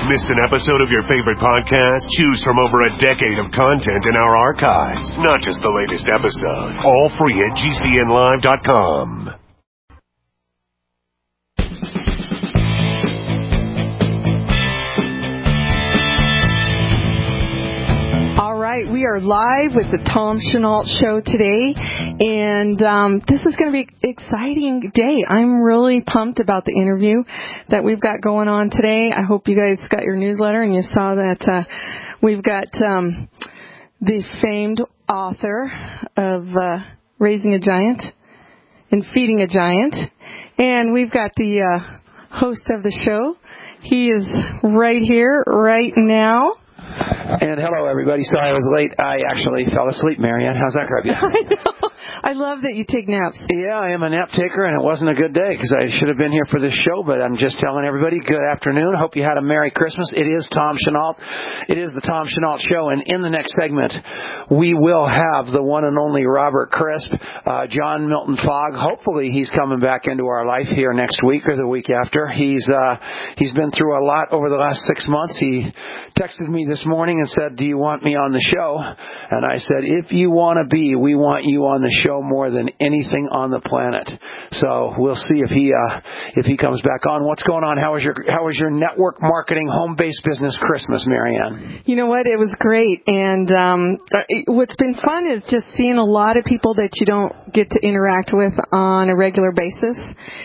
Missed an episode of your favorite podcast? Choose from over a decade of content in our archives, not just the latest episode. All free at GCNlive.com. All right, we are live with the Tom Chenault Show today, and this is going to be an exciting day. I'm really pumped about the interview that we've got going on today. I hope you guys got your newsletter and you saw that we've got the famed author of Raising a Giant and Feeding a Giant, and we've got the host of the show. He is right here, right now. And hello, everybody. Sorry I was late. I actually fell asleep, Marianne. How's that grab you? I know. I love that you take naps. Yeah, I am a nap taker, and it wasn't a good day because I should have been here for this show, but I'm just telling everybody good afternoon. Hope you had a Merry Christmas. It is Tom Chenault. It is the Tom Chenault Show, and in the next segment, we will have the one and only Robert Crisp, John Milton Fogg. Hopefully, he's coming back into our life here next week or the week after. He's been through a lot over the last 6 months. He texted me this morning and said, "Do you want me on the show?" And I said, "If you want to be, we want you on the show more than anything on the planet." So we'll see if he comes back on. What's going on? How was your network marketing home-based business Christmas, Marianne? You know what? It was great. And what's been fun is just seeing a lot of people that you don't get to interact with on a regular basis,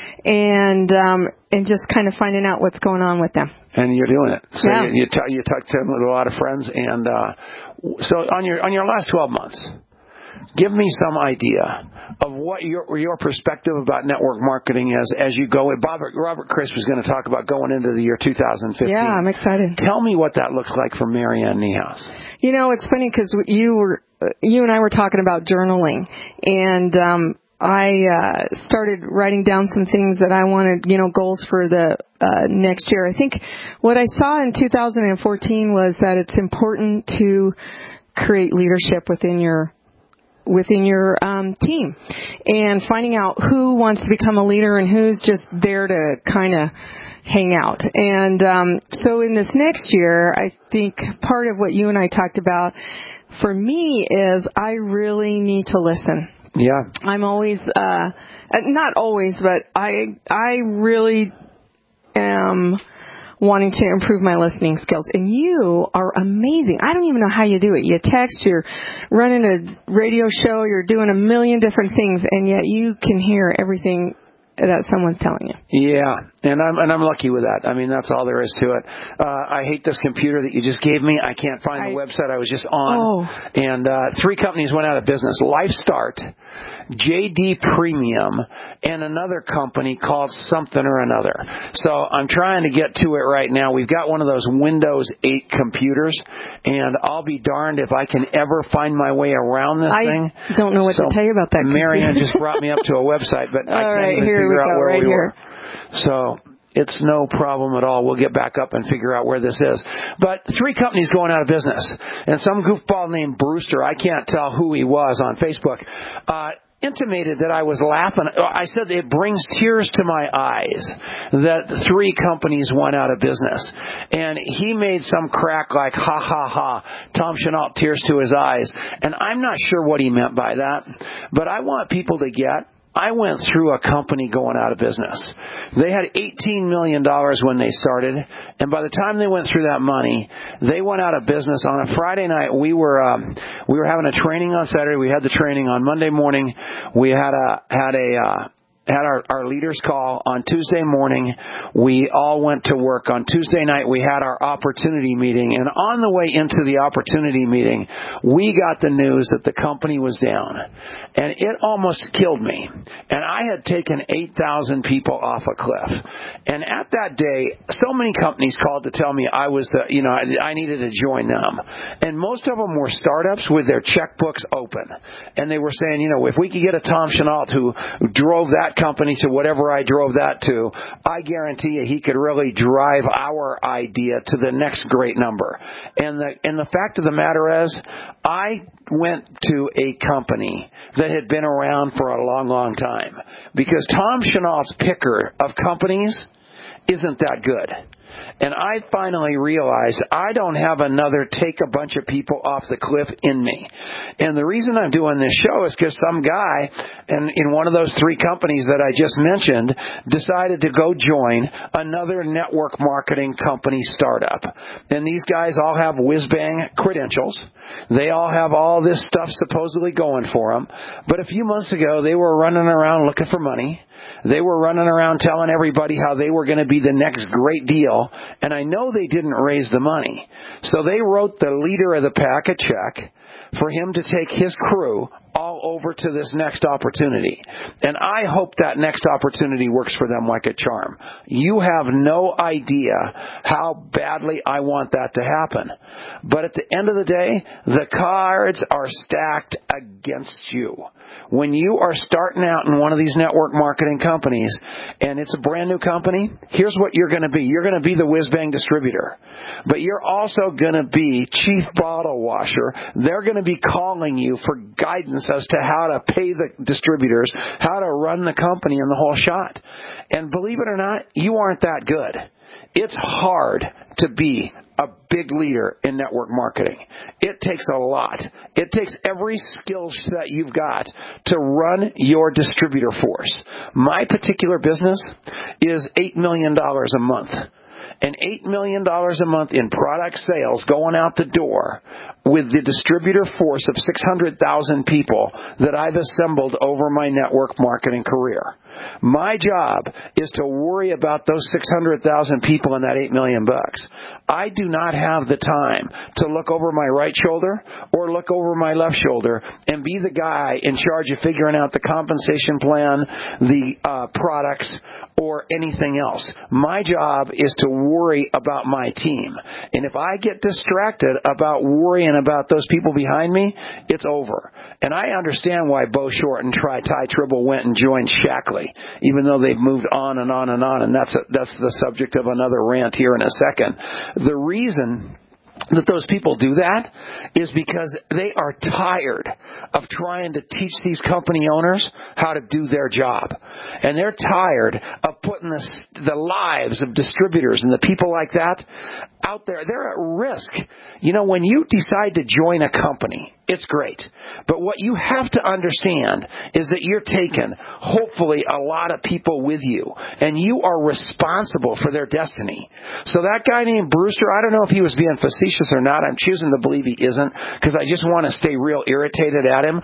and just kind of finding out what's going on with them. And you're doing it. So yeah. you talked to a lot of friends, and so on your last 12 months, give me some idea of what your perspective about network marketing is as you go. Robert Crisp is going to talk about going into the year 2015. Yeah, I'm excited. Tell me what that looks like for Marianne Niehaus. You know, it's funny because you and I were talking about journaling, and I started writing down some things that I wanted, goals for the next year. I think what I saw in 2014 was that it's important to create leadership within your team, and finding out who wants to become a leader and who's just there to kind of hang out. And so in this next year, I think part of what you and I talked about for me is I really need to listen. Yeah. I'm always, not always, but I really am wanting to improve my listening skills. And you are amazing. I don't even know how you do it. You text, you're running a radio show, you're doing a million different things, and yet you can hear everything that someone's telling you. Yeah, and I'm lucky with that. I mean, that's all there is to it. I hate this computer that you just gave me. I can't find the website I was just on. Oh. And 3 companies went out of business. LifeStart, JD Premium, and another company called something or another. So I'm trying to get to it right now. We've got one of those Windows 8 computers, and I'll be darned if I can ever find my way around this thing. I don't know what to tell you about that computer. Marianne just brought me up to a website, but I can't even figure out where we were. So it's no problem at all. We'll get back up and figure out where this is. But 3 companies going out of business. And some goofball named Brewster, I can't tell who he was on Facebook, intimated that I was laughing. I said it brings tears to my eyes that 3 companies went out of business. And he made some crack like, ha, ha, ha, Tom Chenault, tears to his eyes. And I'm not sure what he meant by that. But I want people to get, I went through a company going out of business. They had $18 million when they started, and by the time they went through that money, they went out of business. On a Friday night, we were having a training on Saturday. We had the training on Monday morning. We had our leaders call on Tuesday morning. We all went to work. On Tuesday night, we had our opportunity meeting. And on the way into the opportunity meeting, we got the news that the company was down. And it almost killed me. And I had taken 8,000 people off a cliff. And at that day, so many companies called to tell me I needed to join them. And most of them were startups with their checkbooks open. And they were saying, if we could get a Tom Chenault who drove that company to whatever I drove that to, I guarantee you he could really drive our idea to the next great number. And the fact of the matter is, I went to a company that had been around for a long, long time, because Tom Chenault's picker of companies isn't that good. And I finally realized I don't have another take a bunch of people off the cliff in me. And the reason I'm doing this show is because some guy in one of those 3 companies that I just mentioned decided to go join another network marketing company startup. And these guys all have whiz-bang credentials. They all have all this stuff supposedly going for them. But a few months ago, they were running around looking for money. They were running around telling everybody how they were going to be the next great deal. And I know they didn't raise the money. So they wrote the leader of the pack a check for him to take his crew all over to this next opportunity. And I hope that next opportunity works for them like a charm. You have no idea how badly I want that to happen. But at the end of the day, the cards are stacked against you. When you are starting out in one of these network marketing companies and it's a brand new company, here's what you're going to be. You're going to be the whiz-bang distributor. But you're also going to be chief bottle washer. They're going to be calling you for guidance as to how to pay the distributors, how to run the company and the whole shot. And believe it or not, you aren't that good. It's hard to be a big leader in network marketing. It takes a lot. It takes every skill set you've got to run your distributor force. My particular business is $8 million a month. And $8 million a month in product sales going out the door with the distributor force of 600,000 people that I've assembled over my network marketing career. My job is to worry about those 600,000 people and that $8 million bucks. I do not have the time to look over my right shoulder or look over my left shoulder and be the guy in charge of figuring out the compensation plan, the products, or anything else. My job is to worry about my team. And if I get distracted about worrying about those people behind me, it's over. And I understand why Bo Short and Ty Tribble went and joined Shackley, even though they've moved on and on and on. And that's the subject of another rant here in a second. The reason that those people do that is because they are tired of trying to teach these company owners how to do their job. And they're tired of putting the lives of distributors and the people like that out there. They're at risk. You know, when you decide to join a company, it's great. But what you have to understand is that you're taking, hopefully, a lot of people with you. And you are responsible for their destiny. So that guy named Brewster, I don't know if he was being facetious or not. I'm choosing to believe he isn't because I just want to stay real irritated at him.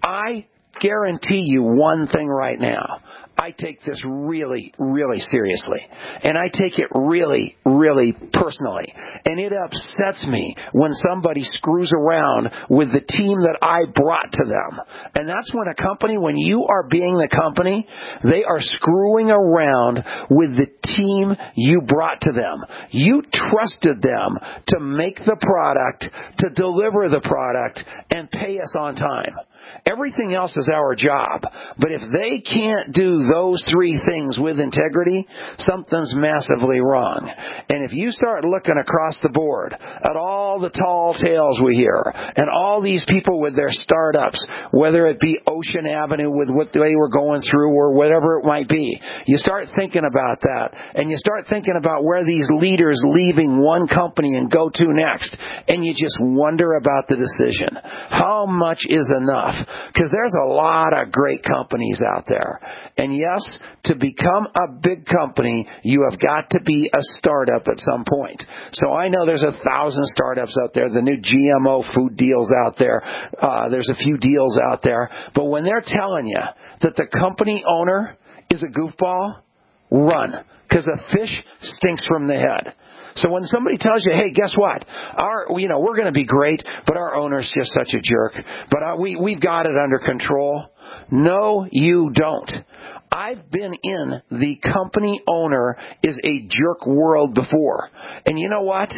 I guarantee you one thing right now. I take this really, really seriously. And I take it really, really personally. And it upsets me when somebody screws around with the team that I brought to them. And that's when a company, when you are being the company, they are screwing around with the team you brought to them. You trusted them to make the product, to deliver the product, and pay us on time. Everything else is our job. But if they can't do those 3 things with integrity, something's massively wrong. And if you start looking across the board at all the tall tales we hear and all these people with their startups, whether it be Ocean Avenue with what they were going through or whatever it might be, you start thinking about that and you start thinking about where these leaders leaving one company and go to next, and you just wonder about the decision. How much is enough? Because there's a lot of great companies out there. And yes, to become a big company, you have got to be a startup at some point. So I know there's 1,000 startups out there, the new GMO food deals out there. There's a few deals out there. But when they're telling you that the company owner is a goofball, run. Because a fish stinks from the head. So when somebody tells you, hey, guess what? We're going to be great, but our owner's just such a jerk. But we've got it under control. No, you don't. I've been in the company owner is a jerk world before. And you know what?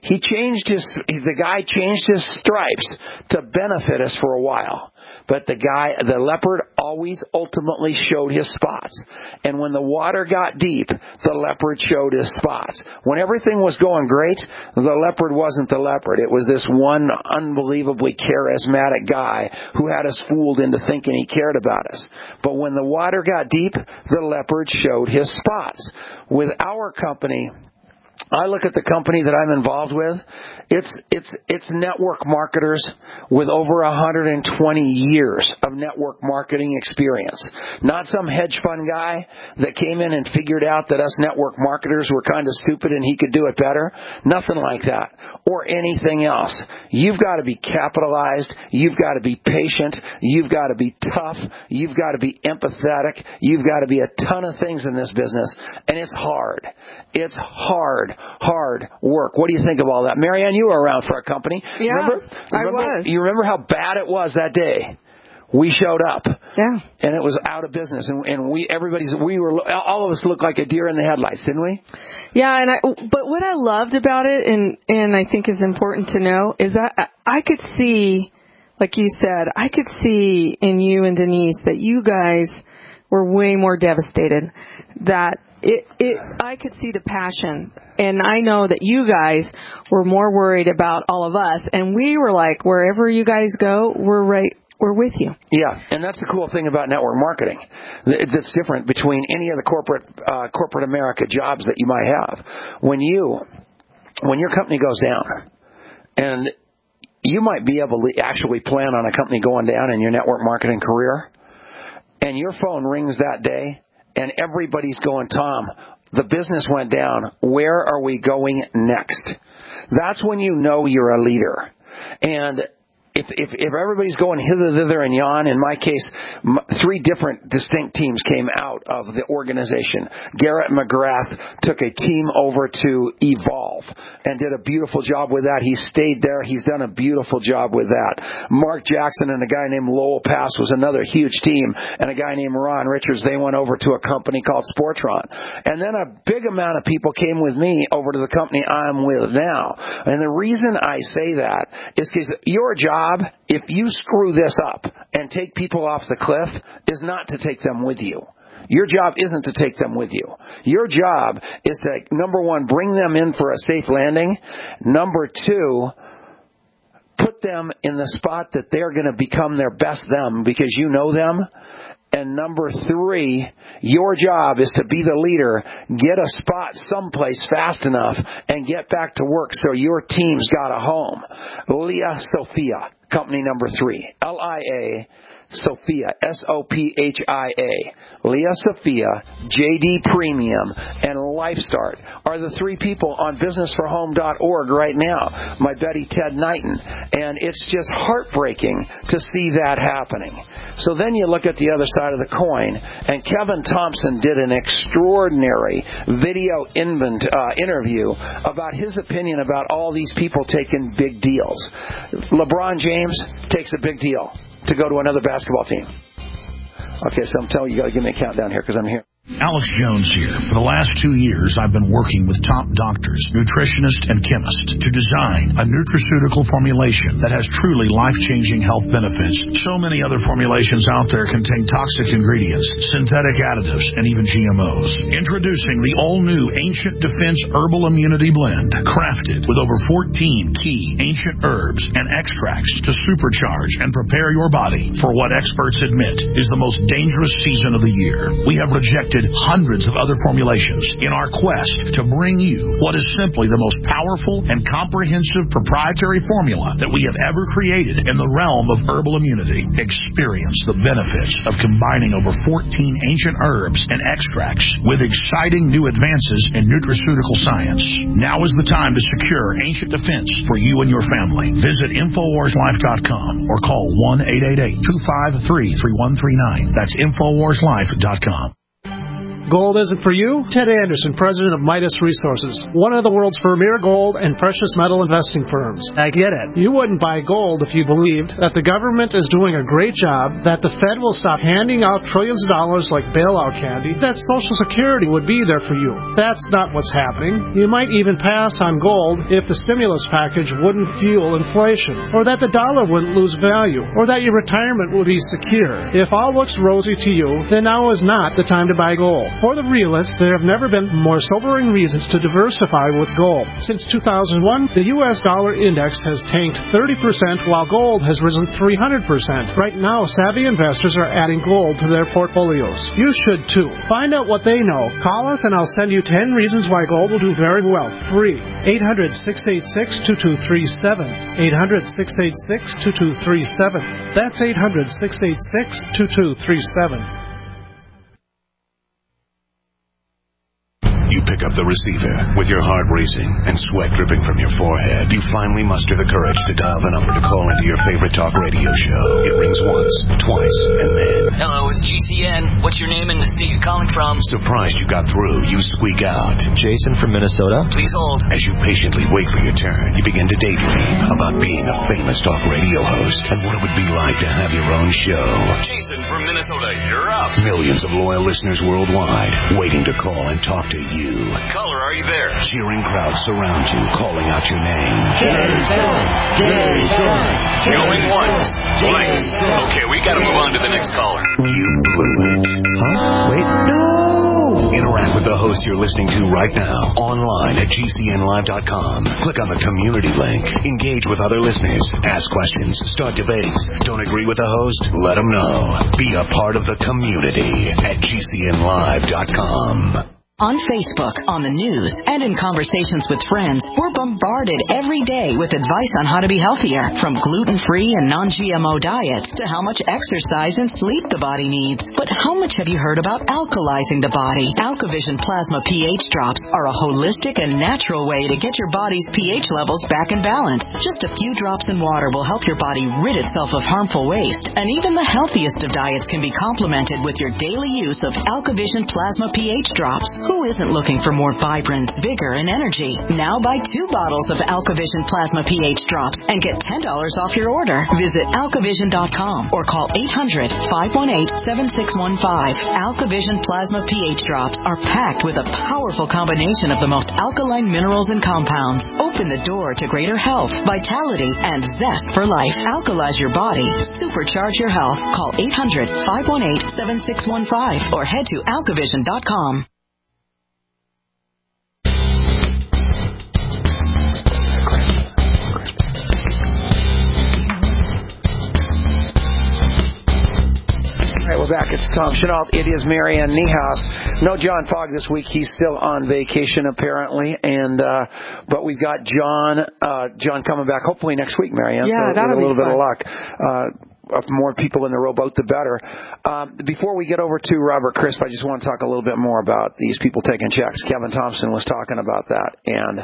The guy changed his stripes to benefit us for a while. But the leopard always ultimately showed his spots. And when the water got deep, the leopard showed his spots. When everything was going great, the leopard wasn't the leopard. It was this one unbelievably charismatic guy who had us fooled into thinking he cared about us. But when the water got deep, the leopard showed his spots. With our company, I look at the company that I'm involved with. It's network marketers with over 120 years of network marketing experience. Not some hedge fund guy that came in and figured out that us network marketers were kind of stupid and he could do it better. Nothing like that. Or anything else. You've got to be capitalized. You've got to be patient. You've got to be tough. You've got to be empathetic. You've got to be a ton of things in this business. And it's hard. It's hard work. What do you think of all that? Marianne, you were around for a company. Yeah, remember? I was. You remember how bad it was that day? We showed up. Yeah. And it was out of business. And all of us looked like a deer in the headlights, didn't we? Yeah, but what I loved about it, and I think is important to know, is that I could see, like you said, I could see in you and Denise that you guys were way more devastated. That I could see the passion, and I know that you guys were more worried about all of us, and we were like, wherever you guys go, we're with you. Yeah, and that's the cool thing about network marketing. That's different between any of the corporate America jobs that you might have. When your company goes down, and you might be able to actually plan on a company going down in your network marketing career, and your phone rings that day, and everybody's going, Tom, the business went down. Where are we going next? That's when you know you're a leader. And if everybody's going hither, thither, and yon, in my case, 3 different distinct teams came out of the organization. Garrett McGrath took a team over to Evolve and did a beautiful job with that. He stayed there. He's done a beautiful job with that. Mark Jackson and a guy named Lowell Pass was another huge team, and a guy named Ron Richards, they went over to a company called Sportron. And then a big amount of people came with me over to the company I'm with now. And the reason I say that is because your job, if you screw this up and take people off the cliff, is not to take them with you. Your job isn't to take them with you. Your job is to, number 1, bring them in for a safe landing. Number 2, put them in the spot that they're going to become their best them because you know them. And number 3, your job is to be the leader, get a spot someplace fast enough, and get back to work so your team's got a home. Leah Sophia, company number 3. LIA Sophia, SOPHIA. Leah Sophia, JD Premium, and LifeStart are the 3 people on businessforhome.org right now. My buddy Ted Knighton. And it's just heartbreaking to see that happening. So then you look at the other side of the coin, and Kevin Thompson did an extraordinary video interview about his opinion about all these people taking big deals. LeBron James takes a big deal to go to another basketball team. Okay, so I'm telling you, you got to give me a countdown here because I'm here. Alex Jones here. For the last 2 years, I've been working with top doctors, nutritionists, and chemists to design a nutraceutical formulation that has truly life-changing health benefits. So many other formulations out there contain toxic ingredients, synthetic additives, and even GMOs. Introducing the all-new Ancient Defense Herbal Immunity Blend, crafted with over 14 key ancient herbs and extracts to supercharge and prepare your body for what experts admit is the most dangerous season of the year. We have rejected hundreds of other formulations in our quest to bring you what is simply the most powerful and comprehensive proprietary formula that we have ever created in the realm of herbal immunity. Experience the benefits of combining over 14 ancient herbs and extracts with exciting new advances in nutraceutical science. Now is the time to secure Ancient Defense for you and your family. Visit InfoWarsLife.com or call 1-888-253-3139. That's InfoWarsLife.com. Gold isn't for you? Ted Anderson, president of Midas Resources, one of the world's premier gold and precious metal investing firms. I get it. You wouldn't buy gold if you believed that the government is doing a great job, that the Fed will stop handing out trillions of dollars like bailout candy, that Social Security would be there for you. That's not what's happening. You might even pass on gold if the stimulus package wouldn't fuel inflation, or that the dollar wouldn't lose value, or that your retirement would be secure. If all looks rosy to you, then now is not the time to buy gold. For the realist, there have never been more sobering reasons to diversify with gold. Since 2001, the U.S. dollar index has tanked 30%, while gold has risen 300%. Right now, savvy investors are adding gold to their portfolios. You should too. Find out what they know. Call us and I'll send you 10 reasons why gold will do very well. Free. 800-686-2237. 800-686-2237. That's 800-686-2237. You pick up the receiver with your heart racing and sweat dripping from your forehead. You finally muster the courage to dial the number to call into your favorite talk radio show. It rings once, twice, and then... Hello, it's GCN. What's your name and the state you're calling from? Surprised you got through, you squeak out. Jason from Minnesota. Please hold. As you patiently wait for your turn, you begin to daydream about being a famous talk radio host and what it would be like to have your own show. Jason from Minnesota, you're up. Millions of loyal listeners worldwide waiting to call and talk to you. Caller, are you there? Cheering crowds surround you, calling out your name. Jason! Jason! Going once, twice. Okay, we gotta move on to the next caller. You blew it. Huh? Wait. No! Interact with the host you're listening to right now, online at GCNlive.com. Click on the community link. Engage with other listeners. Ask questions. Start debates. Don't agree with the host? Let them know. Be a part of the community at GCNlive.com. On Facebook, on the news, and in conversations with friends, we're bombarded every day with advice on how to be healthier, from gluten-free and non-GMO diets to how much exercise and sleep the body needs. But how much have you heard about alkalizing the body? AlkaVision Plasma pH drops are a holistic and natural way to get your body's pH levels back in balance. Just a few drops in water will help your body rid itself of harmful waste, and even the healthiest of diets can be complemented with your daily use of AlkaVision Plasma pH drops. Who isn't looking for more vibrance, vigor, and energy? Now buy 2 bottles of AlkaVision Plasma pH drops and get $10 off your order. Visit alkavision.com or call 800-518-7615. AlkaVision Plasma pH drops are packed with a powerful combination of the most alkaline minerals and compounds. Open the door to greater health, vitality, and zest for life. Alkalize your body. Supercharge your health. Call 800-518-7615 or head to alkavision.com. We're back. It's Tom Chenault. It is Marianne Niehaus. No John Fogg this week. He's still on vacation, apparently. And but we've got John coming back hopefully next week, Marianne. Yeah, so that'll with a be little fun. bit of luck. More people in the rowboat, the better. Before we get over to Robert Crisp, I just want to talk a little bit more about these people taking checks. Kevin Thompson was talking about that. And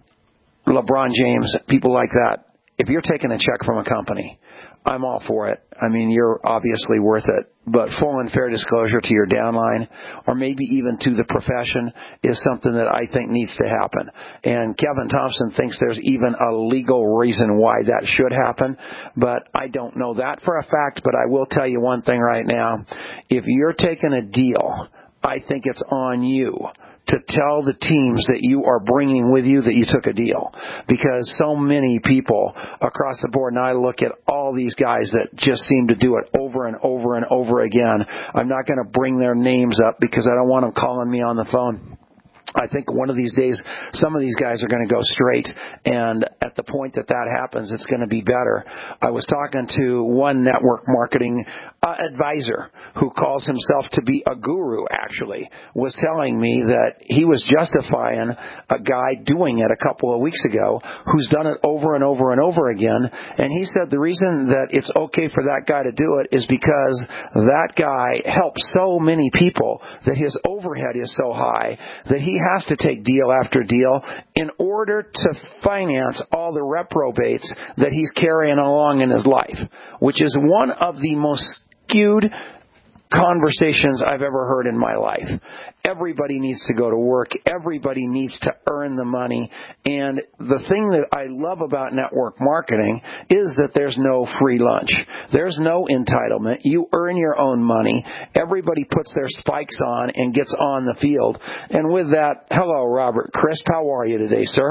LeBron James, people like that. If you're taking a check from a company, I'm all for it. I mean, you're obviously worth it. But full and fair disclosure to your downline, or maybe even to the profession, is something that I think needs to happen. And Kevin Thompson thinks there's even a legal reason why that should happen. But I don't know that for a fact. But I will tell you one thing right now. If you're taking a deal, I think it's on you to tell the teams that you are bringing with you that you took a deal. Because so many people across the board, and I look at all these guys that just seem to do it over and over and over again. I'm not going to bring their names up because I don't want them calling me on the phone. I think one of these days, some of these guys are going to go straight, and at the point that happens, it's going to be better. I was talking to one network marketing advisor who calls himself to be a guru, actually, was telling me that he was justifying a guy doing it a couple of weeks ago who's done it over and over and over again, and he said the reason that it's okay for that guy to do it is because that guy helps so many people that his overhead is so high that he has to take deal after deal in order to finance all the reprobates that he's carrying along in his life, which is one of the most skewed conversations I've ever heard in my life. Everybody needs to go to work. Everybody needs to earn the money. And the thing that I love about network marketing is that there's no free lunch. There's no entitlement. You earn your own money. Everybody puts their spikes on and gets on the field. And with that, hello, Robert Crisp. How are you today, sir?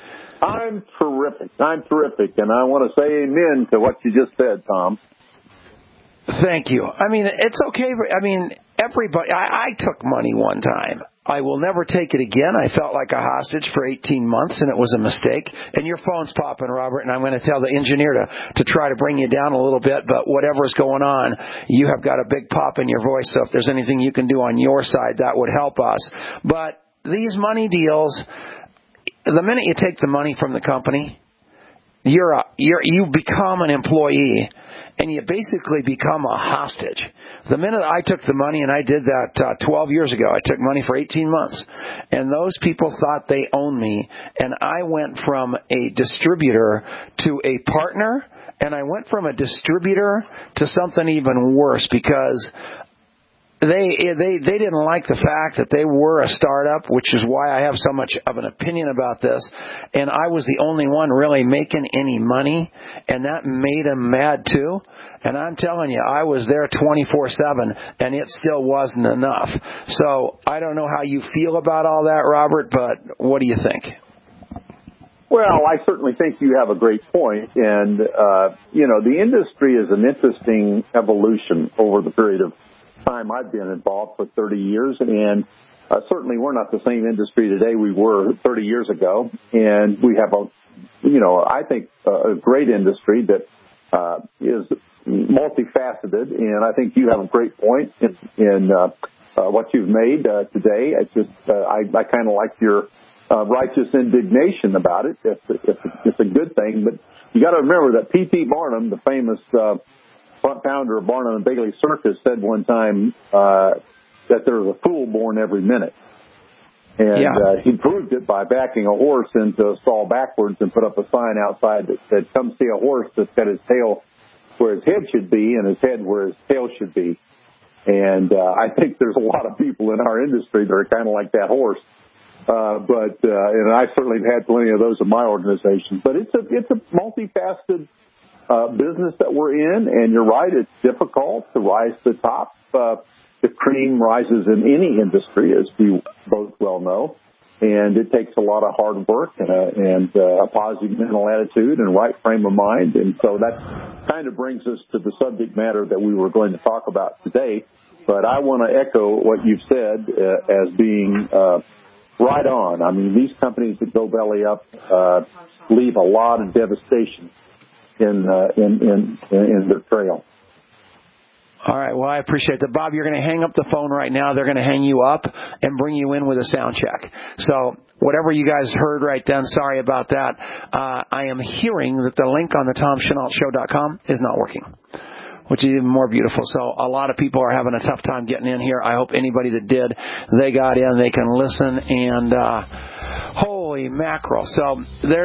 I'm terrific. And I want to say amen to what you just said, Tom. Thank you. I mean, it's okay. everybody, I took money one time. I will never take it again. I felt like a hostage for 18 months, and it was a mistake. And your phone's popping, Robert, and I'm going to tell the engineer to try to bring you down a little bit, but whatever's going on, you have got a big pop in your voice, so if there's anything you can do on your side, that would help us. But these money deals, the minute you take the money from the company, you become an employee, and you basically become a hostage. The minute I took the money, and I did that 12 years ago, I took money for 18 months, and those people thought they owned me, and I went from a distributor to a partner, and I went from a distributor to something even worse, because they didn't like the fact that they were a startup, which is why I have so much of an opinion about this, and I was the only one really making any money, and that made them mad too. And I'm telling you, I was there 24/7, and it still wasn't enough. So I don't know how you feel about all that, Robert, but what do you think? Well, I certainly think you have a great point. And, the industry is an interesting evolution over the period of time I've been involved for 30 years. And certainly we're not the same industry today we were 30 years ago. And we have I think a great industry that is multifaceted, and I think you have a great point in what you've made today. It's just I kind of like your righteous indignation about it. It's a good thing, but you got to remember that P.T. Barnum, the famous founder of Barnum and Bailey Circus, said one time that there's a fool born every minute. And he proved it by backing a horse into a stall backwards and put up a sign outside that said, "Come see a horse that's got his tail where his head should be and his head where his tail should be." And I think there's a lot of people in our industry that are kind of like that horse. And I certainly have had plenty of those in my organization. But it's a multifaceted business that we're in, and you're right, it's difficult to rise to the top. The cream rises in any industry, as we both well know, and it takes a lot of hard work and a positive mental attitude and right frame of mind. And so that kind of brings us to the subject matter that we were going to talk about today. But I want to echo what you've said as being right on. I mean, these companies that go belly up leave a lot of devastation in their trail. All right. Well, I appreciate that. Bob, you're going to hang up the phone right now. They're going to hang you up and bring you in with a sound check. So whatever you guys heard right then, sorry about that. I am hearing that the link on the TomChenaultShow.com is not working, which is even more beautiful. So a lot of people are having a tough time getting in here. I hope anybody that did, they got in, they can listen, and holy mackerel. So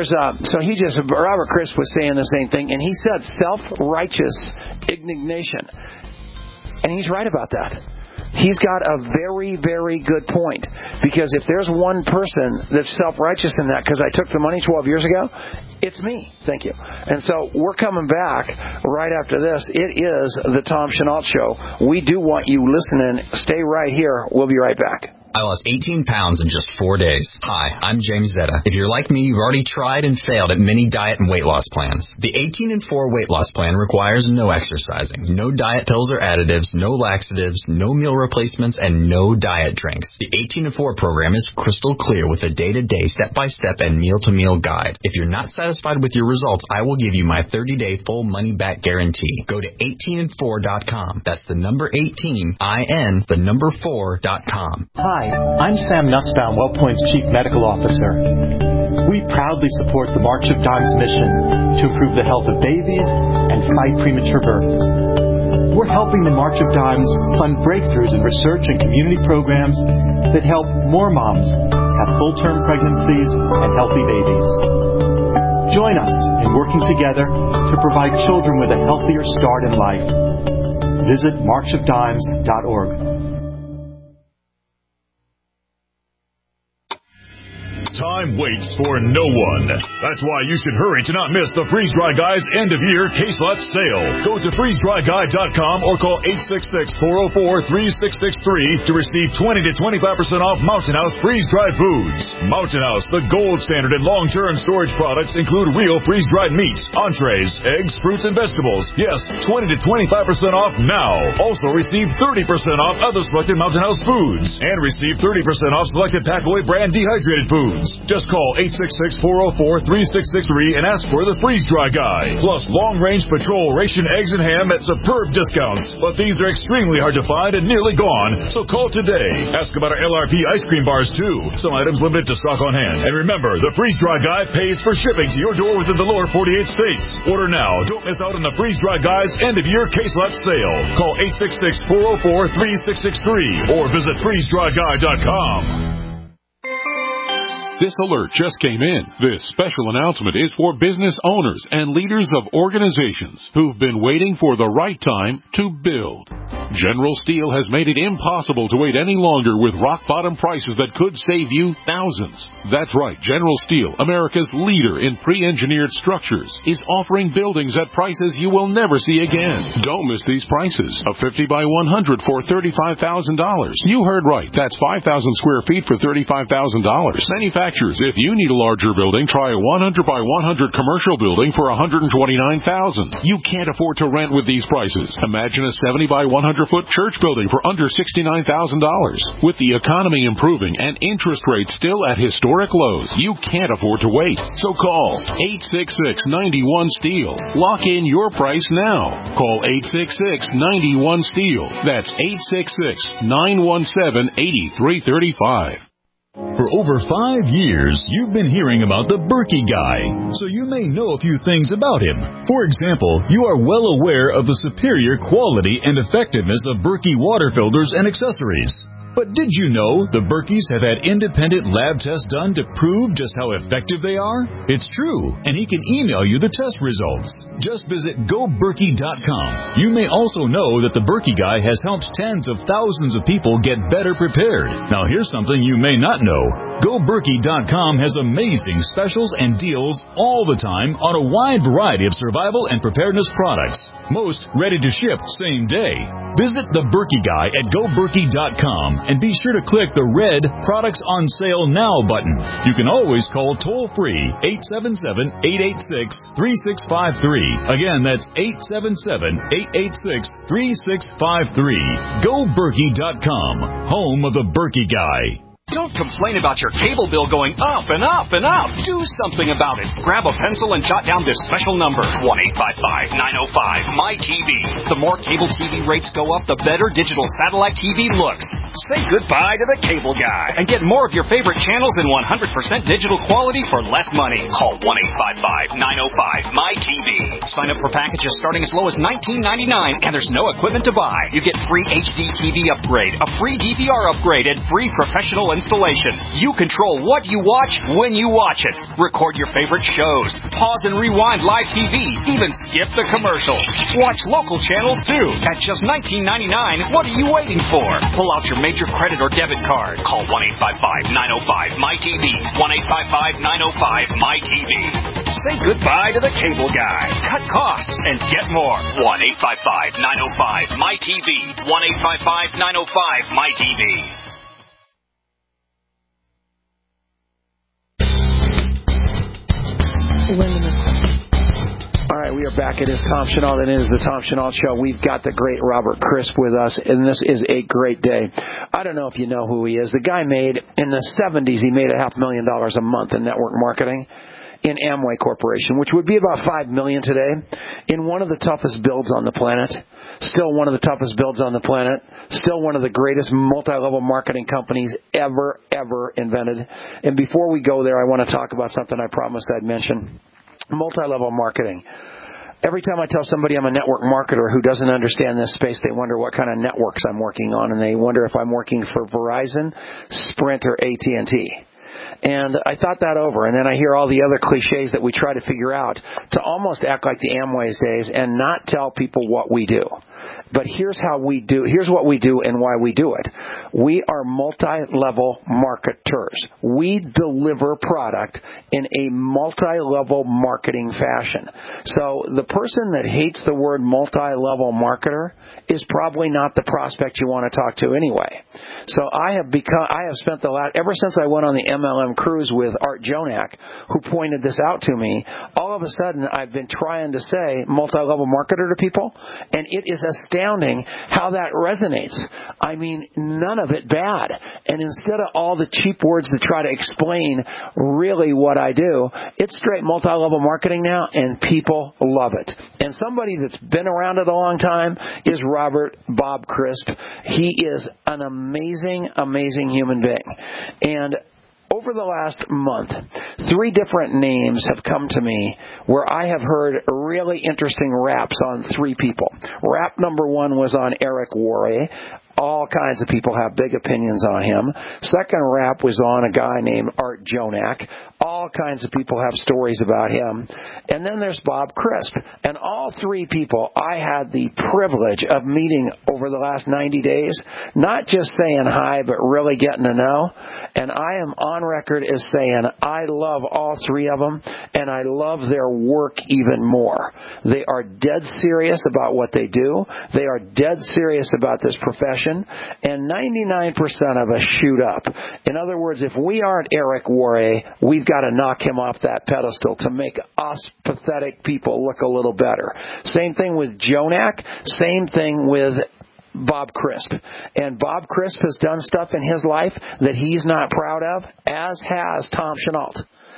Robert Crisp was saying the same thing, and he said self-righteous indignation. And he's right about that. He's got a very, very good point. Because if there's one person that's self-righteous in that, because I took the money 12 years ago, it's me. Thank you. And so we're coming back right after this. It is the Tom Chenault Show. We do want you listening. Stay right here. We'll be right back. I lost 18 pounds in just 4 days. Hi, I'm James Zetta. If you're like me, you've already tried and failed at many diet and weight loss plans. The 18 and 4 weight loss plan requires no exercising, no diet pills or additives, no laxatives, no meal replacements, and no diet drinks. The 18 and 4 program is crystal clear with a day-to-day, step-by-step, and meal-to-meal guide. If you're not satisfied with your results, I will give you my 30-day full money-back guarantee. Go to 18and4.com. That's the number 18, I-N, the number 4.com. Hi, I'm Sam Nussbaum, WellPoint's Chief Medical Officer. We proudly support the March of Dimes mission to improve the health of babies and fight premature birth. We're helping the March of Dimes fund breakthroughs in research and community programs that help more moms have full-term pregnancies and healthy babies. Join us in working together to provide children with a healthier start in life. Visit marchofdimes.org. Time waits for no one. That's why you should hurry to not miss the Freeze Dry Guy's end-of-year case lot sale. Go to freezedryguy.com or call 866-404-3663 to receive 20 to 25% off Mountain House freeze-dried foods. Mountain House, the gold standard in long-term storage products, include real freeze-dried meats, entrees, eggs, fruits, and vegetables. Yes, 20 to 25% off now. Also receive 30% off other selected Mountain House foods and receive 30% off selected Packaway brand dehydrated foods. Just call 866-404-3663 and ask for the Freeze Dry Guy. Plus long-range patrol ration eggs and ham at superb discounts. But these are extremely hard to find and nearly gone, so call today. Ask about our LRP ice cream bars too. Some items limited to stock on hand. And remember, the Freeze Dry Guy pays for shipping to your door within the lower 48 states. Order now. Don't miss out on the Freeze Dry Guy's end-of-year case lot sale. Call 866-404-3663 or visit freezedryguy.com. This alert just came in. This special announcement is for business owners and leaders of organizations who've been waiting for the right time to build. General Steel has made it impossible to wait any longer with rock-bottom prices that could save you thousands. That's right, General Steel, America's leader in pre-engineered structures, is offering buildings at prices you will never see again. Don't miss these prices. A 50 by 100 for $35,000. You heard right. That's 5,000 square feet for $35,000. Manufacturers, if you need a larger building, try a 100 by 100 commercial building for $129,000. You can't afford to rent with these prices. Imagine a 70 by 100 foot church building for under $69,000. With the economy improving and interest rates still at historic lows, you can't afford to wait. So call 866-91-STEEL. Lock in your price now. Call 866-91-STEEL. That's 866-917-8335. For over 5 years, you've been hearing about the Berkey Guy, so you may know a few things about him. For example, you are well aware of the superior quality and effectiveness of Berkey water filters and accessories. But did you know the Berkeys have had independent lab tests done to prove just how effective they are? It's true, and he can email you the test results. Just visit GoBerkey.com. You may also know that the Berkey Guy has helped tens of thousands of people get better prepared. Now here's something you may not know. GoBerkey.com has amazing specials and deals all the time on a wide variety of survival and preparedness products. Most ready to ship same day. Visit the Berkey Guy at GoBerkey.com and be sure to click the red Products on Sale Now button. You can always call toll-free 877-886-3653. Again, that's 877-886-3653. GoBerkey.com, home of the Berkey Guy. Don't complain about your cable bill going up and up and up. Do something about it. Grab a pencil and jot down this special number, 1-855-905-MY-TV. The more cable TV rates go up, the better digital satellite TV looks. Say goodbye to the cable guy and get more of your favorite channels in 100% digital quality for less money. Call 1-855-905-MY-TV. Sign up for packages starting as low as $19.99, and there's no equipment to buy. You get free HD TV upgrade, a free DVR upgrade, and free professional installation. You control what you watch when you watch it. Record your favorite shows. Pause and rewind live TV. Even skip the commercials. Watch local channels too. At just $19.99, what are you waiting for? Pull out your major credit or debit card. Call 1-855-905-MY-TV. 1-855-905-MY-TV. Say goodbye to the cable guy. Cut costs and get more. 1-855-905-MY-TV. 1-855-905-MY-TV. All right, we are back. It is Tom Chenault, and it is the Tom Chenault Show. We've got the great Robert Crisp with us, and this is a great day. I don't know if you know who he is. The guy made, in the 70s, he made $500,000 a month in network marketing in Amway Corporation, which would be about $5 million today, in one of the toughest builds on the planet. Still one of the toughest builds on the planet. Still one of the greatest multi-level marketing companies ever invented. And before we go there, I want to talk about something I promised I'd mention. Multi-level marketing. Every time I tell somebody I'm a network marketer who doesn't understand this space, they wonder what kind of networks I'm working on, and they wonder if I'm working for Verizon, Sprint, or AT&T. And I thought that over, and then I hear all the other cliches that we try to figure out to almost act like the Amway's days and not tell people what we do. But here's what we do and why we do it. We are multi-level marketers. We deliver product in a multi-level marketing fashion. So the person that hates the word multi-level marketer is probably not the prospect you want to talk to anyway. So I have spent ever since I went on the MLM cruise with Art Jonak, who pointed this out to me, all of a sudden I've been trying to say multi-level marketer to people, and it is astounding how that resonates. I mean, none of it bad. And instead of all the cheap words to try to explain really what I do, it's straight multi-level marketing now, and people love it. And somebody that's been around it a long time is Bob Crisp. He is an amazing, amazing human being. And over the last month, 3 different names have come to me where I have heard really interesting raps on 3 people. Rap number 1 was on Eric Worre. All kinds of people have big opinions on him. Second rap was on a guy named Art Jonak. All kinds of people have stories about him. And then there's Bob Crisp. And all 3 people I had the privilege of meeting over the last 90 days, not just saying hi, but really getting to know. And I am on record as saying I love all 3 of them, and I love their work even more. They are dead serious about what they do. They are dead serious about this profession, and 99% of us shoot up. In other words, if we aren't Eric Worre, we've got to knock him off that pedestal to make us pathetic people look a little better. Same thing with Jonak. Same thing with Bob Crisp. And Bob Crisp has done stuff in his life that he's not proud of, as has Tom Chenault,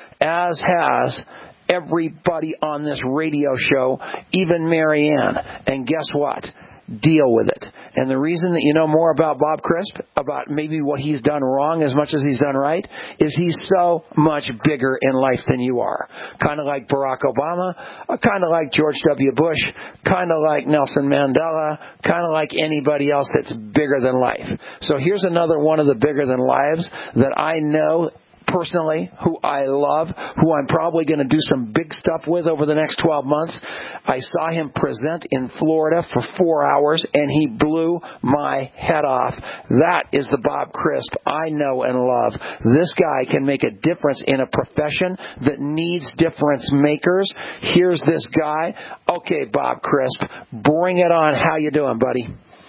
as has everybody on this radio show, even Marianne. And guess what? Deal with it. And the reason that you know more about Bob Crisp, about maybe what he's done wrong as much as he's done right, is he's so much bigger in life than you are. Kind of like Barack Obama, kind of like George W. Bush, kind of like Nelson Mandela, kind of like anybody else that's bigger than life. So here's another one of the bigger than lives that I know personally, who I love, who I'm probably going to do some big stuff with over the next 12 months. I saw him present in Florida for 4 hours, and he blew my head off. That is the Bob Crisp I know and love. This guy can make a difference in a profession that needs difference makers. Here's this guy. Okay, Bob Crisp, bring it on. How you doing, buddy?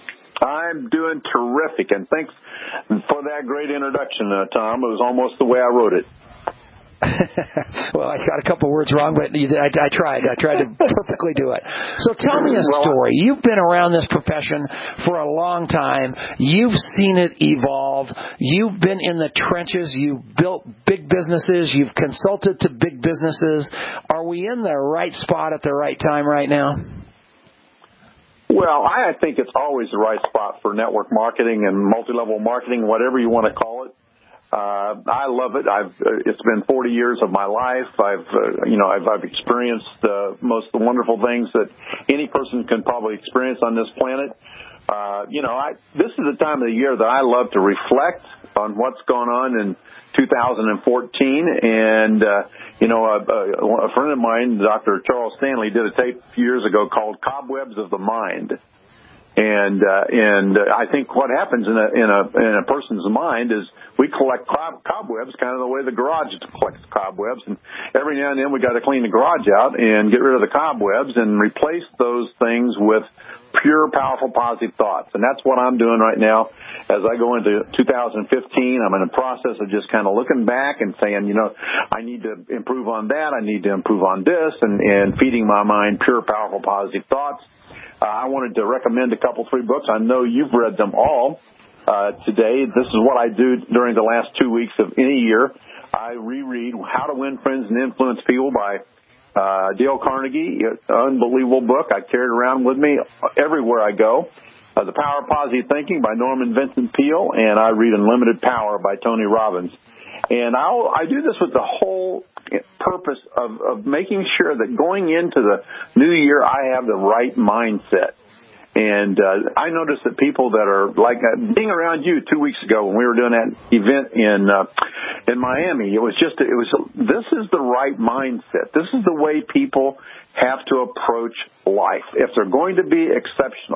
I'm doing terrific, and thanks for that great introduction, Tom. It was almost the way I wrote it. Well, I got a couple words wrong, but I tried. I tried to perfectly do it. So tell me a story. You've been around this profession for a long time. You've seen it evolve. You've been in the trenches. You've built big businesses. You've consulted to big businesses. Are we in the right spot at the right time right now? Well, I think it's always the right spot for network marketing and multi-level marketing, whatever you want to call it. I love it. It's been 40 years of my life. I've experienced the most wonderful things that any person can probably experience on this planet. This is the time of the year that I love to reflect on what's gone on in 2014. And, a friend of mine, Dr. Charles Stanley, did a tape a few years ago called Cobwebs of the Mind. And I think what happens in a person's mind is we collect cobwebs, kind of the way the garage collects cobwebs. And every now and then we got to clean the garage out and get rid of the cobwebs and replace those things with pure, powerful, positive thoughts. And that's what I'm doing right now. As I go into 2015, I'm in the process of just kind of looking back and saying, I need to improve on that. I need to improve on this, and feeding my mind pure, powerful, positive thoughts. I wanted to recommend a couple, 3 books. I know you've read them all today. This is what I do during the last 2 weeks of any year. I reread How to Win Friends and Influence People by Dale Carnegie. Unbelievable book. I carry it around with me everywhere I go. The Power of Positive Thinking by Norman Vincent Peale, and I read Unlimited Power by Tony Robbins. And I do this with the whole purpose of making sure that going into the new year, I have the right mindset. And I noticed that people that are like being around you 2 weeks ago when we were doing that event in Miami, this is the right mindset. This is the way people have to approach life if they're going to be exceptional.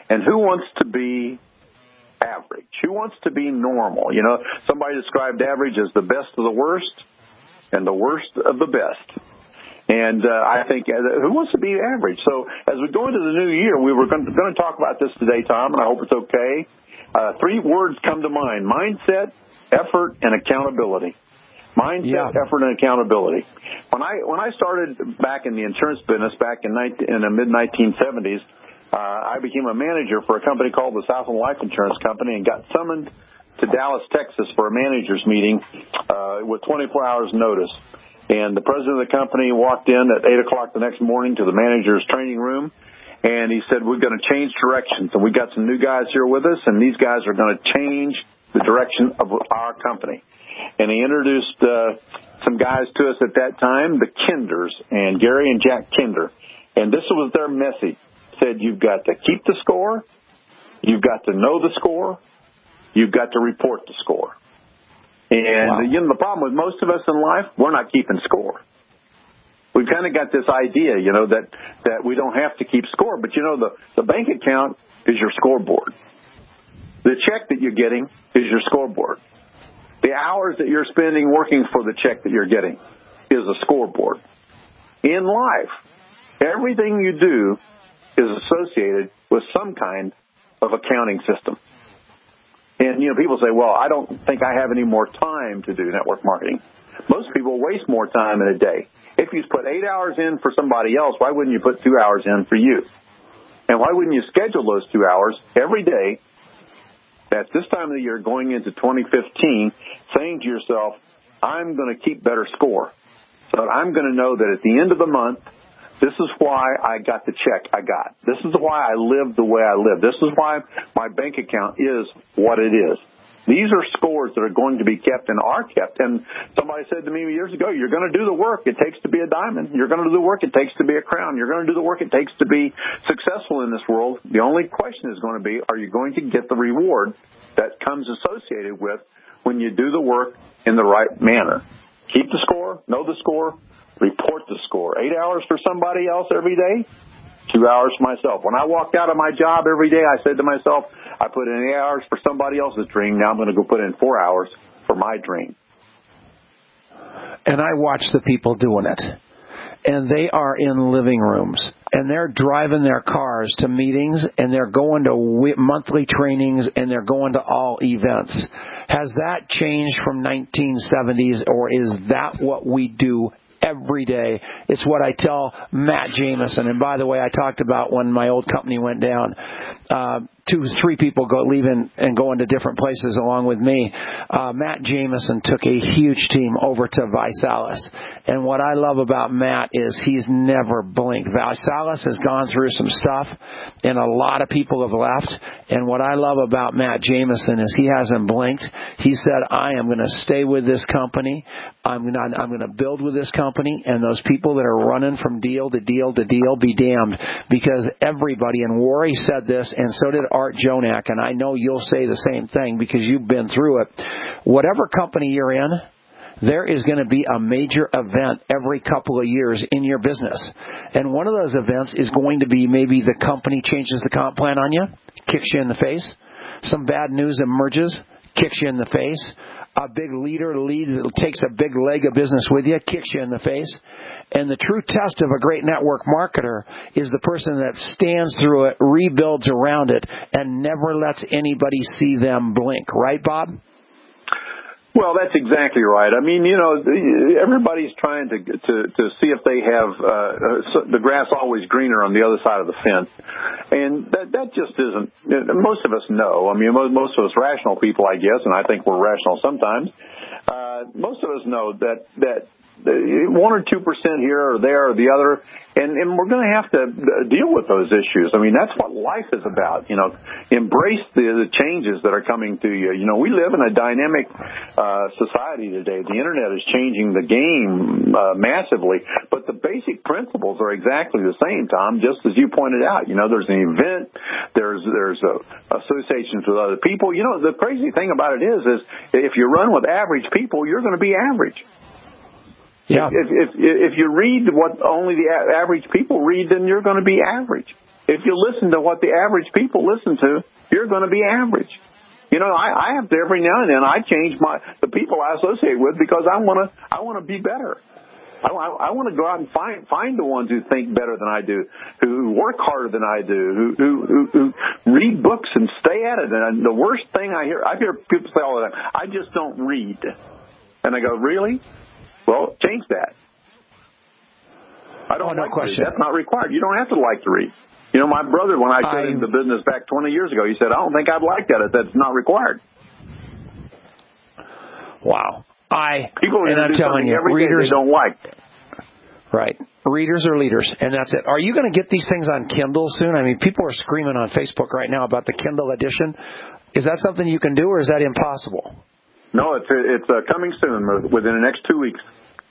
And who wants to be average? Who wants to be normal? You know, somebody described average as the best of the worst and the worst of the best. And I think, who wants to be average? So as we go into the new year, we were going to talk about this today, Tom, and I hope it's okay. 3 words come to mind: mindset, effort, and accountability. Mindset, effort, and accountability. When I started back in the insurance business back in the mid-1970s, I became a manager for a company called the Southland Life Insurance Company and got summoned to Dallas, Texas for a manager's meeting with 24 hours notice. And the president of the company walked in at 8 o'clock the next morning to the manager's training room, and he said, we're going to change directions. And we got some new guys here with us, and these guys are going to change the direction of our company. And he introduced some guys to us at that time, the Kinders, and Gary and Jack Kinder. And this was their message. Said, you've got to keep the score, you've got to know the score, you've got to report the score. And, you know, the problem with most of us in life, we're not keeping score. We've kind of got this idea, you know, that we don't have to keep score. But, you know, the bank account is your scoreboard. The check that you're getting is your scoreboard. The hours that you're spending working for the check that you're getting is a scoreboard. In life, everything you do is associated with some kind of accounting system. And, you know, people say, well, I don't think I have any more time to do network marketing. Most people waste more time in a day. If you put 8 hours in for somebody else, why wouldn't you put 2 hours in for you? And why wouldn't you schedule those 2 hours every day at this time of the year going into 2015, saying to yourself, I'm going to keep better score. So I'm going to know that at the end of the month, this is why I got the check I got. This is why I live the way I live. This is why my bank account is what it is. These are scores that are going to be kept and are kept. And somebody said to me years ago, you're going to do the work it takes to be a diamond. You're going to do the work it takes to be a crown. You're going to do the work it takes to be successful in this world. The only question is going to be, are you going to get the reward that comes associated with when you do the work in the right manner? Keep the score, know the score, report the score. 8 hours for somebody else every day, 2 hours for myself. When I walked out of my job every day, I said to myself, I put in 8 hours for somebody else's dream. Now I'm going to go put in 4 hours for my dream. And I watch the people doing it. And they are in living rooms. And they're driving their cars to meetings. And they're going to monthly trainings. And they're going to all events. Has that changed from 1970s? Or is that what we do every day? It's what I tell Matt Jamison. And by the way, I talked about when my old company went down, 2-3 people leaving and going to different places along with me. Matt Jamison took a huge team over to ViSalus. And what I love about Matt is he's never blinked. ViSalus has gone through some stuff, and a lot of people have left. And what I love about Matt Jamison is he hasn't blinked. He said, I am going to stay with this company. I'm going to build with this company. And those people that are running from deal to deal to deal, be damned. Because everybody, and Rory said this, and so did Art Jonak, and I know you'll say the same thing because you've been through it. Whatever company you're in, there is going to be a major event every couple of years in your business. And one of those events is going to be maybe the company changes the comp plan on you, kicks you in the face. Some bad news emerges, kicks you in the face. A big leader takes a big leg of business with you, kicks you in the face. And the true test of a great network marketer is the person that stands through it, rebuilds around it, and never lets anybody see them blink. Right, Bob? Well, that's exactly right. I mean, you know, everybody's trying to see if they have the grass always greener on the other side of the fence, and that just isn't. Most of us know. I mean, most of us rational people, I guess, and I think we're rational sometimes. Most of us know that 1 or 2% here or there or the other, and we're going to have to deal with those issues. I mean, that's what life is about. You know, embrace the changes that are coming to you. You know, we live in a dynamic society today. The internet is changing the game massively, but the basic principles are exactly the same, Tom, just as you pointed out. You know, there's an event, there's associations with other people. You know, the crazy thing about it is if you run with average people, you're going to be average. Yeah. If you read what only the average people read, then you're going to be average. if you listen to what the average people listen to, you're going to be average. You know, I have to every now and then I change the people I associate with because I want to be better. I want to go out and find the ones who think better than I do, who work harder than I do, who read books and stay at it. And the worst thing I hear people say all the time, I just don't read. And I go, really? Well, change that. I don't like to read. That's not required. You don't have to like to read. You know, my brother, when I got into the business back 20 years ago, he said, I don't think I'd like that. That's not required. Wow. People are going to do something every day they don't like. Right. Readers are leaders, and that's it. Are you going to get these things on Kindle soon? I mean, people are screaming on Facebook right now about the Kindle edition. Is that something you can do, or is that impossible? No, it's coming soon, within the next 2 weeks.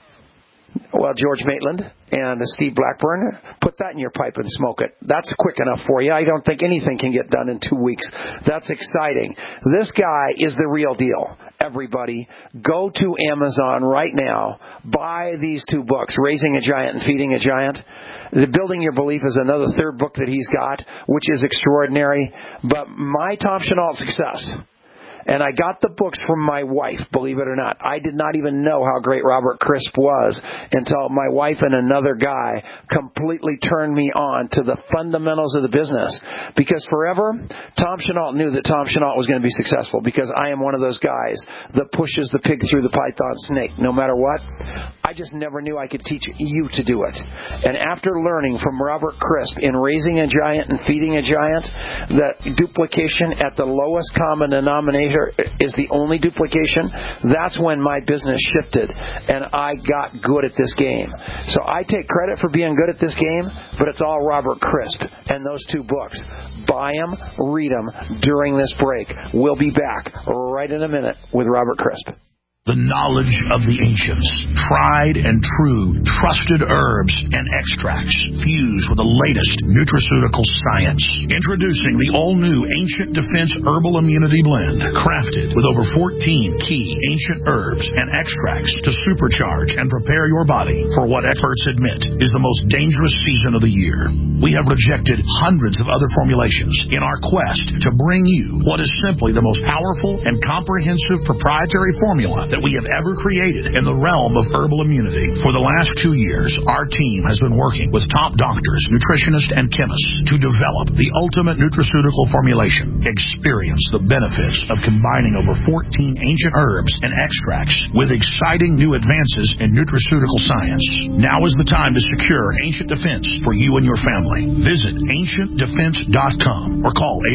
Well, George Maitland and Steve Blackburn, put that in your pipe and smoke it. That's quick enough for you. I don't think anything can get done in 2 weeks. That's exciting. This guy is the real deal. Everybody, go to Amazon right now. Buy these 2 books, Raising a Giant and Feeding a Giant. The Building Your Belief is another third book that he's got, which is extraordinary. But My Tom Chenault Success. And I got the books from my wife, believe it or not. I did not even know how great Robert Crisp was until my wife and another guy completely turned me on to the fundamentals of the business. Because forever, Tom Chenault knew that Tom Chenault was going to be successful because I am one of those guys that pushes the pig through the python snake. No matter what, I just never knew I could teach you to do it. And after learning from Robert Crisp in Raising a Giant and Feeding a Giant, that duplication at the lowest common denominator is the only duplication, that's when my business shifted and I got good at this game. So I take credit for being good at this game, but it's all Robert Crisp and those 2 books. Buy them, read them during this break. We'll be back right in a minute with Robert Crisp. The knowledge of the ancients, tried and true, trusted herbs and extracts fused with the latest nutraceutical science. Introducing the all-new Ancient Defense Herbal Immunity Blend, crafted with over 14 key ancient herbs and extracts to supercharge and prepare your body for what experts admit is the most dangerous season of the year. We have rejected hundreds of other formulations in our quest to bring you what is simply the most powerful and comprehensive proprietary formula that we have ever created in the realm of herbal immunity. For the last 2 years, our team has been working with top doctors, nutritionists, and chemists to develop the ultimate nutraceutical formulation. Experience the benefits of combining over 14 ancient herbs and extracts with exciting new advances in nutraceutical science. Now is the time to secure Ancient Defense for you and your family. Visit AncientDefense.com or call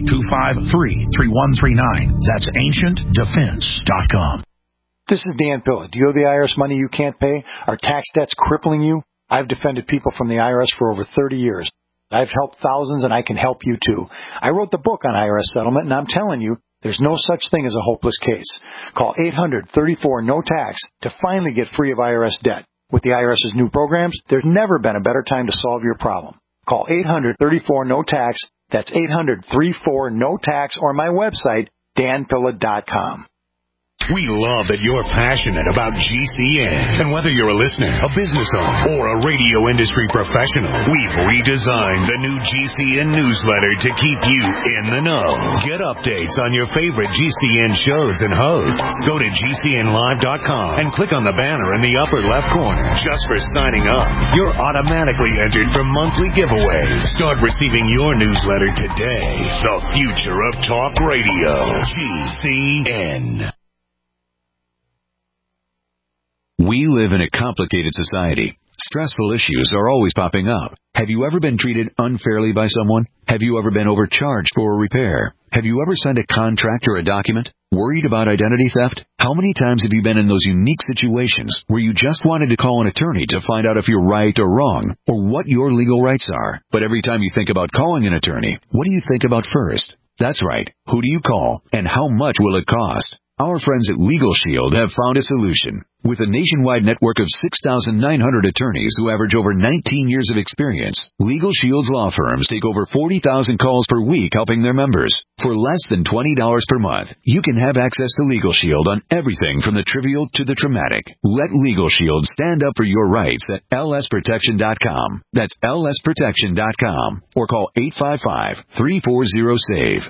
888-253-3139. That's AncientDefense.com. This is Dan Pilla. Do you owe the IRS money you can't pay? Are tax debts crippling you? I've defended people from the IRS for over 30 years. I've helped thousands, and I can help you too. I wrote the book on IRS settlement, and I'm telling you, there's no such thing as a hopeless case. Call 800-34-NO-TAX to finally get free of IRS debt. With the IRS's new programs, there's never been a better time to solve your problem. Call 800-34-NO-TAX. That's 800-34-NO-TAX, or my website, danpilla.com. We love that you're passionate about GCN. And whether you're a listener, a business owner, or a radio industry professional, we've redesigned the new GCN newsletter to keep you in the know. Get updates on your favorite GCN shows and hosts. Go to GCNlive.com and click on the banner in the upper left corner. Just for signing up, you're automatically entered for monthly giveaways. Start receiving your newsletter today. The future of talk radio. GCN. We live in a complicated society. Stressful issues are always popping up. Have you ever been treated unfairly by someone? Have you ever been overcharged for a repair? Have you ever signed a contract or a document? Worried about identity theft? How many times have you been in those unique situations where you just wanted to call an attorney to find out if you're right or wrong, or what your legal rights are? But every time you think about calling an attorney, what do you think about first? That's right. Who do you call, and how much will it cost? Our friends at Legal Shield have found a solution. With a nationwide network of 6,900 attorneys who average over 19 years of experience, Legal Shield's law firms take over 40,000 calls per week helping their members. For less than $20 per month, you can have access to Legal Shield on everything from the trivial to the traumatic. Let Legal Shield stand up for your rights at lsprotection.com. That's lsprotection.com. Or call 855-340-SAVE.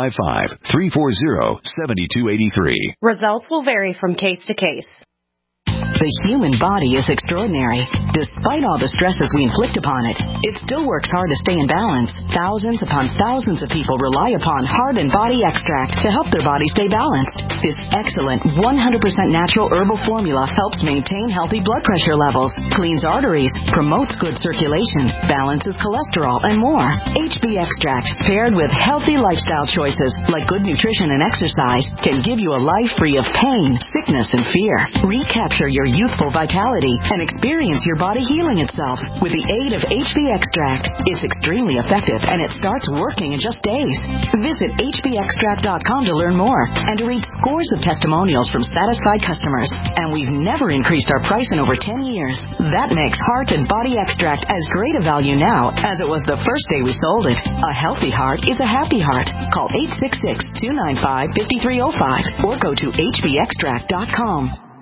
855-340-7283. Results will vary from case to case. The human body is extraordinary. Despite all the stresses we inflict upon it, it still works hard to stay in balance. Thousands upon thousands of people rely upon Heart and Body Extract to help their body stay balanced. This excellent 100% natural herbal formula helps maintain healthy blood pressure levels, cleans arteries, promotes good circulation, balances cholesterol, and more. HB Extract, paired with healthy lifestyle choices like good nutrition and exercise, can give you a life free of pain, sickness, and fear. Recapture your youthful vitality and experience your body healing itself with the aid of HB Extract. It's extremely effective and it starts working in just days. Visit hbextract.com to learn more and to read scores of testimonials from satisfied customers. And we've never increased our price in over 10 years. That makes Heart and Body Extract as great a value now as it was the first day we sold it. A healthy heart is a happy heart. Call 866-295-5305 or go to hbextract.com.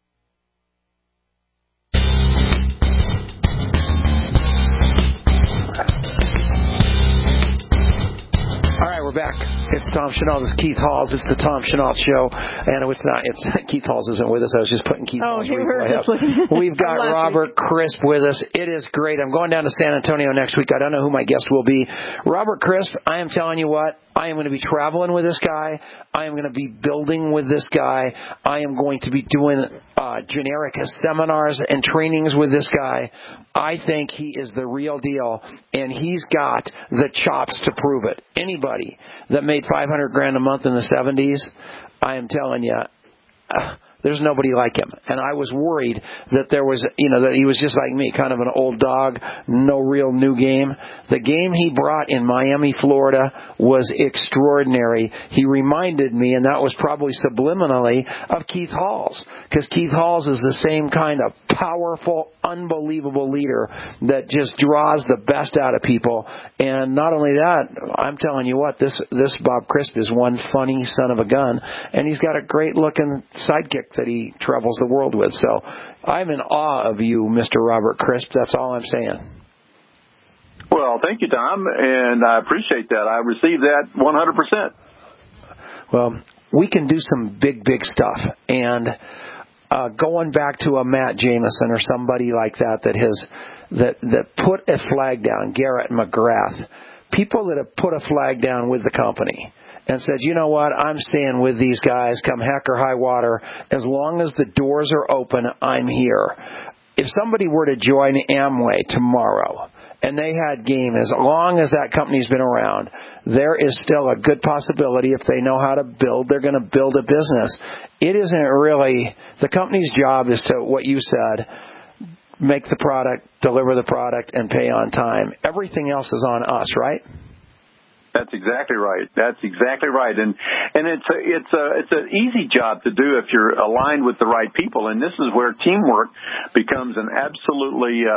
All right, we're back. It's Tom Chenault. This is Keith Halls. It's the Tom Chenault Show. And it's not. It's Keith Halls isn't with us. I was just putting Keith Halls. We've got Robert Crisp with us. It is great. I'm going down to San Antonio next week. I don't know who my guest will be. Robert Crisp, I am telling you what. I am going to be traveling with this guy. I am going to be building with this guy. I am going to be doing generic seminars and trainings with this guy. I think he is the real deal, and he's got the chops to prove it. Anybody that made $500,000 a month in the 70s, I am telling you, there's nobody like him. And I was worried that there was, that he was just like me, kind of an old dog, no real new game. The game he brought in Miami, Florida was extraordinary. He reminded me, and that was probably subliminally, of Keith Halls. Because Keith Halls is the same kind of powerful, unbelievable leader that just draws the best out of people. And not only that, I'm telling you what, this Bob Crisp is one funny son of a gun. And he's got a great looking sidekick that he travels the world with. So I'm in awe of you, Mr. Robert Crisp. That's all I'm saying. Well, thank you, Tom, and I appreciate that. I received that 100%. Well, we can do some big, big stuff. And going back to a Matt Jameson or somebody like that that put a flag down, Garrett McGrath, people that have put a flag down with the company and said, you know what, I'm staying with these guys, come heck or high water. As long as the doors are open, I'm here. If somebody were to join Amway tomorrow and they had game, as long as that company's been around, there is still a good possibility if they know how to build, they're going to build a business. It isn't really, the company's job is to, what you said, make the product, deliver the product, and pay on time. Everything else is on us, right? That's exactly right. That's exactly right. And it's an easy job to do if you're aligned with the right people. And this is where teamwork becomes an absolutely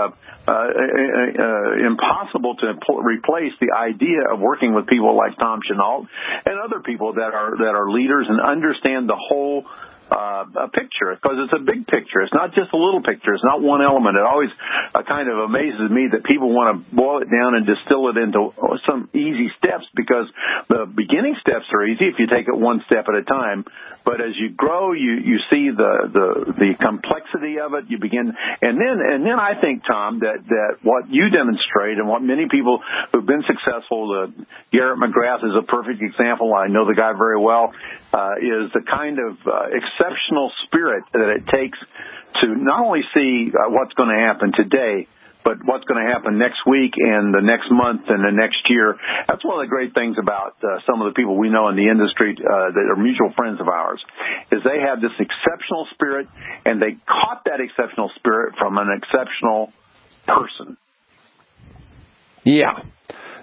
impossible to replace the idea of working with people like Tom Chenault and other people that are leaders and understand the whole a picture, because it's a big picture. It's not just a little picture. It's not one element. It always kind of amazes me that people want to boil it down and distill it into some easy steps, because the beginning steps are easy if you take it one step at a time. But as you grow, you see the complexity of it. You begin, and then I think, Tom, that what you demonstrate and what many people who've been successful, Garrett McGrath is a perfect example. I know the guy very well. Is the kind of exceptional spirit that it takes to not only see what's going to happen today, but what's going to happen next week and the next month and the next year. That's one of the great things about some of the people we know in the industry that are mutual friends of ours, is they have this exceptional spirit, and they caught that exceptional spirit from an exceptional person. Yeah.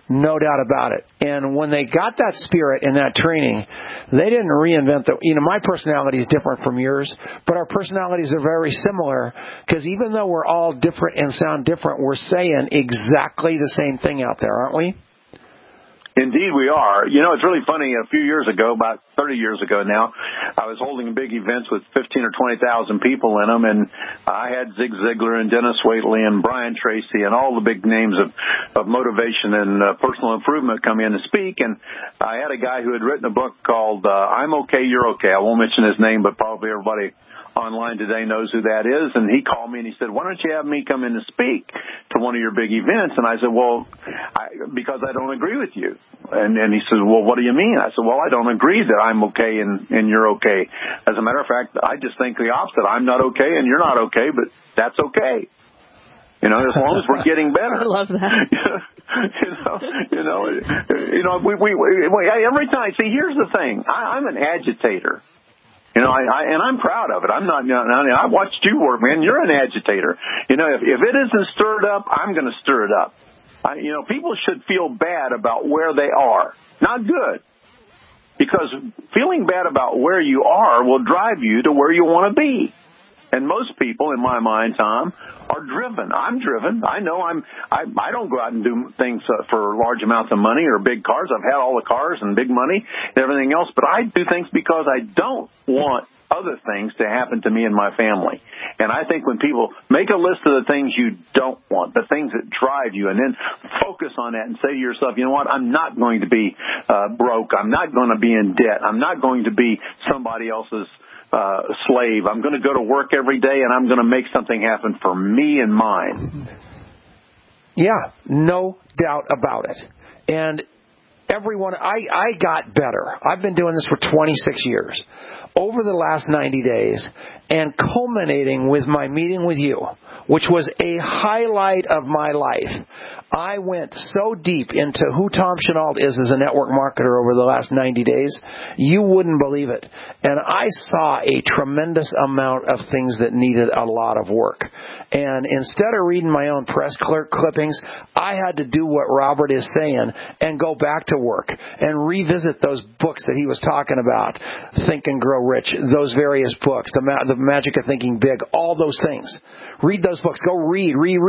No doubt about it. And when they got that spirit in that training, they didn't reinvent my personality is different from yours, but our personalities are very similar, because even though we're all different and sound different, we're saying exactly the same thing out there, aren't we? Indeed we are. It's really funny. A few years ago, about 30 years ago now, I was holding big events with 15 or 20,000 people in them, and I had Zig Ziglar and Dennis Waitley and Brian Tracy and all the big names of motivation and personal improvement come in to speak. And I had a guy who had written a book called I'm Okay, You're Okay. I won't mention his name, but probably everybody online today knows who that is. And he called me and he said, why don't you have me come in to speak to one of your big events? And I said, well, because I don't agree with you. And he says, well, what do you mean? I said, well, I don't agree that I'm okay and you're okay. As a matter of fact, I just think the opposite. I'm not okay and you're not okay, but that's okay. As long as we're getting better. I love that. Every time. See, here's the thing. I'm an agitator. And I'm proud of it. I'm not, I watched you work, man. You're an agitator. If it isn't stirred up, I'm going to stir it up. People should feel bad about where they are. Not good. Because feeling bad about where you are will drive you to where you want to be. And most people, in my mind, Tom, are driven. I'm driven. I know I don't go out and do things for large amounts of money or big cars. I've had all the cars and big money and everything else, but I do things because I don't want other things to happen to me and my family. And I think when people make a list of the things you don't want, the things that drive you, and then focus on that and say to yourself, you know what, I'm not going to be broke. I'm not going to be in debt. I'm not going to be somebody else's slave. I'm going to go to work every day and I'm going to make something happen for me and mine. Yeah, no doubt about it. And everyone, I got better. I've been doing this for 26 years. Over the last 90 days, and culminating with my meeting with you, which was a highlight of my life. I went so deep into who Tom Chenault is as a network marketer over the last 90 days, you wouldn't believe it. And I saw a tremendous amount of things that needed a lot of work. And instead of reading my own press clippings, I had to do what Robert is saying and go back to work and revisit those books that he was talking about, Think and Grow Rich, those various books, the Magic of Thinking Big, all those things. Read those books. Go read.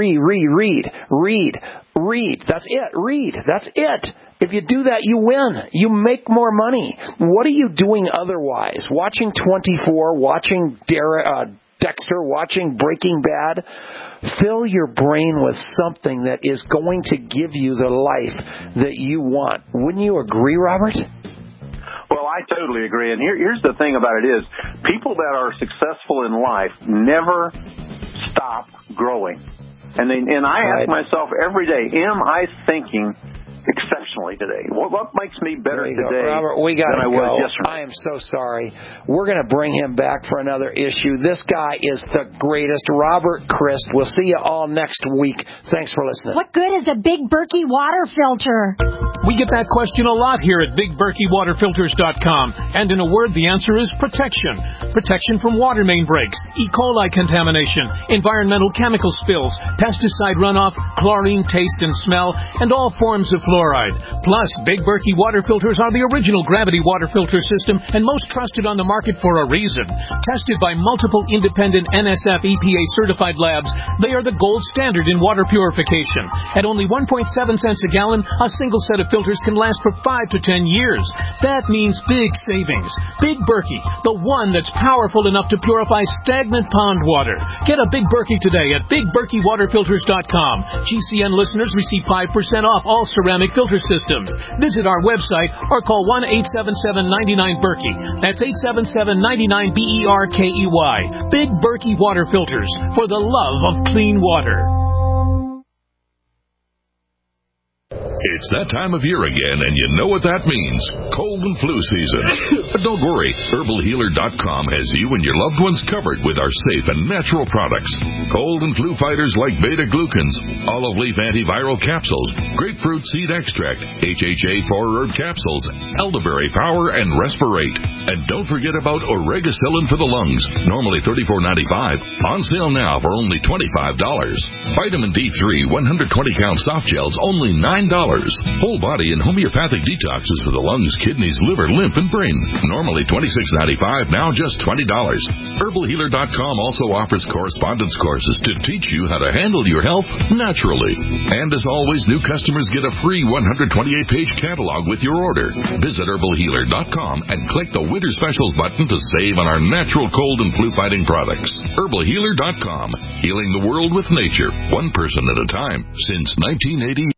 That's it. Read. That's it. If you do that, you win. You make more money. What are you doing otherwise? Watching 24, watching Dexter, watching Breaking Bad? Fill your brain with something that is going to give you the life that you want. Wouldn't you agree, Robert? Well, I totally agree. And here's the thing about it is, people that are successful in life never stop growing. And I ask myself every day, am I thinking exceptionally today? What makes me better today Robert, we gotta than I was yesterday? I am so sorry. We're going to bring him back for another issue. This guy is the greatest. Robert Christ. We'll see you all next week. Thanks for listening. What good is a Big Berkey water filter? We get that question a lot here at BigBerkeyWaterFilters.com. And in a word, the answer is protection. Protection from water main breaks, E. coli contamination, environmental chemical spills, pesticide runoff, chlorine taste and smell, and all forms of fluoride. Plus, Big Berkey water filters are the original gravity water filter system and most trusted on the market for a reason. Tested by multiple independent NSF EPA certified labs, they are the gold standard in water purification. At only 1.7 cents a gallon, a single set of filters can last for 5 to 10 years. That means big savings. Big Berkey, the one that's powerful enough to purify stagnant pond water. Get a Big Berkey today at BigBerkeyWaterFilters.com. GCN listeners receive 5% off all ceramic filter systems. Visit our website or call 1-877-99-BERKEY. That's 877-99-BERKEY. Big Berkey Water Filters, for the love of clean water. It's that time of year again, and you know what that means. Cold and flu season. But don't worry. HerbalHealer.com has you and your loved ones covered with our safe and natural products. Cold and flu fighters like beta-glucans, olive leaf antiviral capsules, grapefruit seed extract, HHA 4-herb capsules, elderberry power, and Respirate. And don't forget about Oregacillin for the lungs, normally $34.95. On sale now for only $25. Vitamin D3 120-count soft gels, only $9. Whole body and homeopathic detoxes for the lungs, kidneys, liver, lymph, and brain. Normally $26.95, now just $20. HerbalHealer.com also offers correspondence courses to teach you how to handle your health naturally. And as always, new customers get a free 128-page catalog with your order. Visit HerbalHealer.com and click the Winter Specials button to save on our natural cold and flu-fighting products. HerbalHealer.com, healing the world with nature, one person at a time, since 1980.